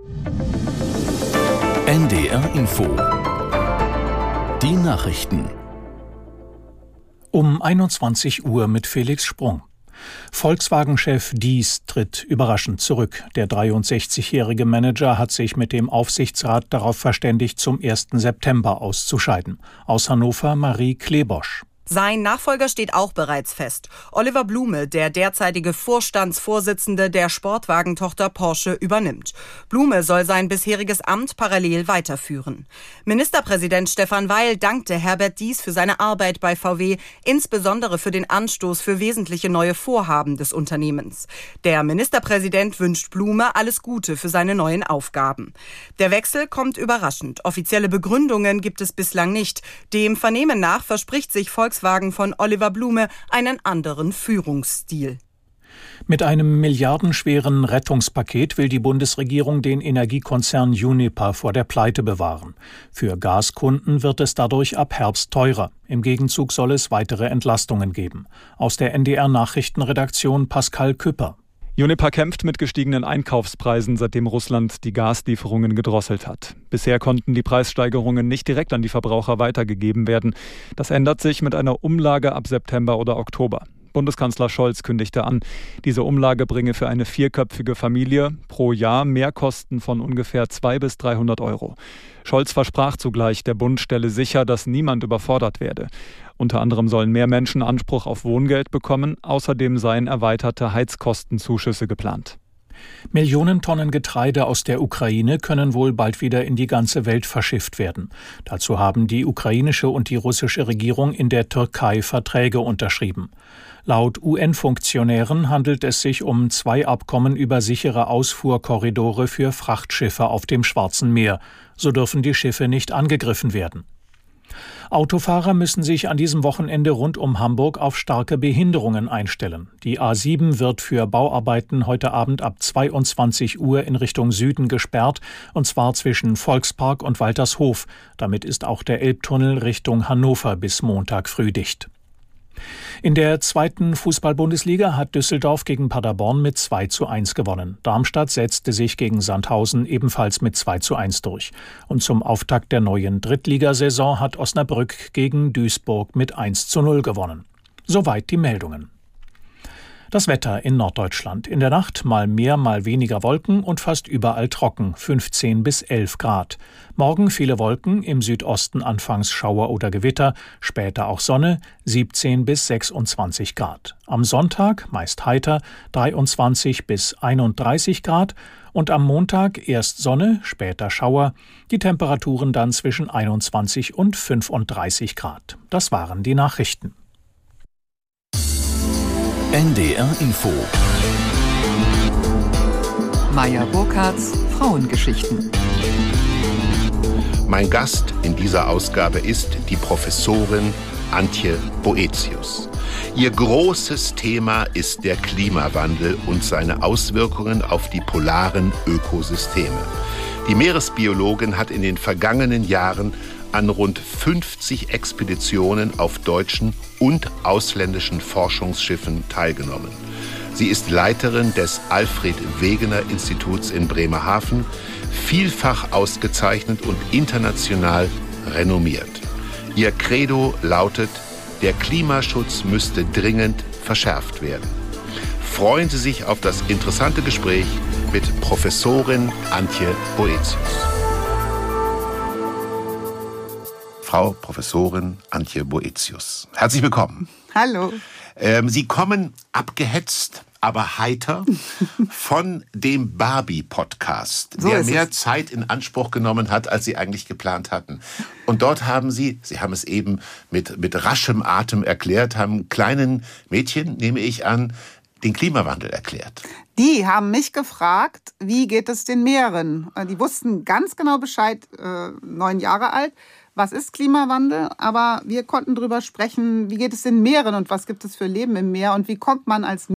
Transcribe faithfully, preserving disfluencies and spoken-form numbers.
N D R Info. Die Nachrichten. Um einundzwanzig Uhr mit Felix Sprung. Volkswagen-Chef Diess tritt überraschend zurück. Der dreiundsechzigjährige Manager hat sich mit dem Aufsichtsrat darauf verständigt, zum ersten September auszuscheiden. Aus Hannover Marie Klebosch. Sein Nachfolger steht auch bereits fest. Oliver Blume, der derzeitige Vorstandsvorsitzende der Sportwagentochter Porsche, übernimmt. Blume soll sein bisheriges Amt parallel weiterführen. Ministerpräsident Stefan Weil dankte Herbert Diess für seine Arbeit bei V W, insbesondere für den Anstoß für wesentliche neue Vorhaben des Unternehmens. Der Ministerpräsident wünscht Blume alles Gute für seine neuen Aufgaben. Der Wechsel kommt überraschend. Offizielle Begründungen gibt es bislang nicht. Dem Vernehmen nach verspricht sich Volkswagen von Oliver Blume einen anderen Führungsstil. Mit einem milliardenschweren Rettungspaket will die Bundesregierung den Energiekonzern Uniper vor der Pleite bewahren. Für Gaskunden wird es dadurch ab Herbst teurer. Im Gegenzug soll es weitere Entlastungen geben. Aus der N D R-Nachrichtenredaktion Pascal Küpper. Uniper kämpft mit gestiegenen Einkaufspreisen, seitdem Russland die Gaslieferungen gedrosselt hat. Bisher konnten die Preissteigerungen nicht direkt an die Verbraucher weitergegeben werden. Das ändert sich mit einer Umlage ab September oder Oktober. Bundeskanzler Scholz kündigte an, diese Umlage bringe für eine vierköpfige Familie pro Jahr Mehrkosten von ungefähr zweihundert bis dreihundert Euro. Scholz versprach zugleich, der Bund stelle sicher, dass niemand überfordert werde. Unter anderem sollen mehr Menschen Anspruch auf Wohngeld bekommen. Außerdem seien erweiterte Heizkostenzuschüsse geplant. Millionen Tonnen Getreide aus der Ukraine können wohl bald wieder in die ganze Welt verschifft werden. Dazu haben die ukrainische und die russische Regierung in der Türkei Verträge unterschrieben. Laut U N-Funktionären handelt es sich um zwei Abkommen über sichere Ausfuhrkorridore für Frachtschiffe auf dem Schwarzen Meer. So dürfen die Schiffe nicht angegriffen werden. Autofahrer müssen sich an diesem Wochenende rund um Hamburg auf starke Behinderungen einstellen. Die A sieben wird für Bauarbeiten heute Abend ab zweiundzwanzig Uhr in Richtung Süden gesperrt, und zwar zwischen Volkspark und Waltershof. Damit ist auch der Elbtunnel Richtung Hannover bis Montag früh dicht. In der zweiten Fußball-Bundesliga hat Düsseldorf gegen Paderborn mit zwei zu eins gewonnen. Darmstadt setzte sich gegen Sandhausen ebenfalls mit zwei zu eins durch. Und zum Auftakt der neuen Drittligasaison hat Osnabrück gegen Duisburg mit eins zu null gewonnen. Soweit die Meldungen. Das Wetter in Norddeutschland. In der Nacht mal mehr, mal weniger Wolken und fast überall trocken, fünfzehn bis elf Grad. Morgen viele Wolken, im Südosten anfangs Schauer oder Gewitter, später auch Sonne, siebzehn bis sechsundzwanzig Grad. Am Sonntag meist heiter, dreiundzwanzig bis einunddreißig Grad und am Montag erst Sonne, später Schauer, die Temperaturen dann zwischen einundzwanzig und fünfunddreißig Grad. Das waren die Nachrichten. N D R Info. Maya Burkhardts Frauengeschichten. Mein Gast in dieser Ausgabe ist die Professorin Antje Boëthius. Ihr großes Thema ist der Klimawandel und seine Auswirkungen auf die polaren Ökosysteme. Die Meeresbiologin hat in den vergangenen Jahren an rund fünfzig Expeditionen auf deutschen und ausländischen Forschungsschiffen teilgenommen. Sie ist Leiterin des Alfred-Wegener-Instituts in Bremerhaven, vielfach ausgezeichnet und international renommiert. Ihr Credo lautet: Der Klimaschutz müsste dringend verschärft werden. Freuen Sie sich auf das interessante Gespräch mit Professorin Antje Boëthius. Frau Professorin Antje Boëthius, herzlich willkommen. Hallo. Ähm, Sie kommen abgehetzt, aber heiter von dem Barbie-Podcast, So der ist mehr es. Zeit in Anspruch genommen hat, als Sie eigentlich geplant hatten. Und dort haben Sie, Sie haben es eben mit, mit raschem Atem erklärt, haben kleinen Mädchen, nehme ich an, den Klimawandel erklärt. Die haben mich gefragt, wie geht es den Meeren? Die wussten ganz genau Bescheid, äh, neun Jahre alt. Was ist Klimawandel? Aber wir konnten drüber sprechen, wie geht es den Meeren und was gibt es für Leben im Meer und wie kommt man als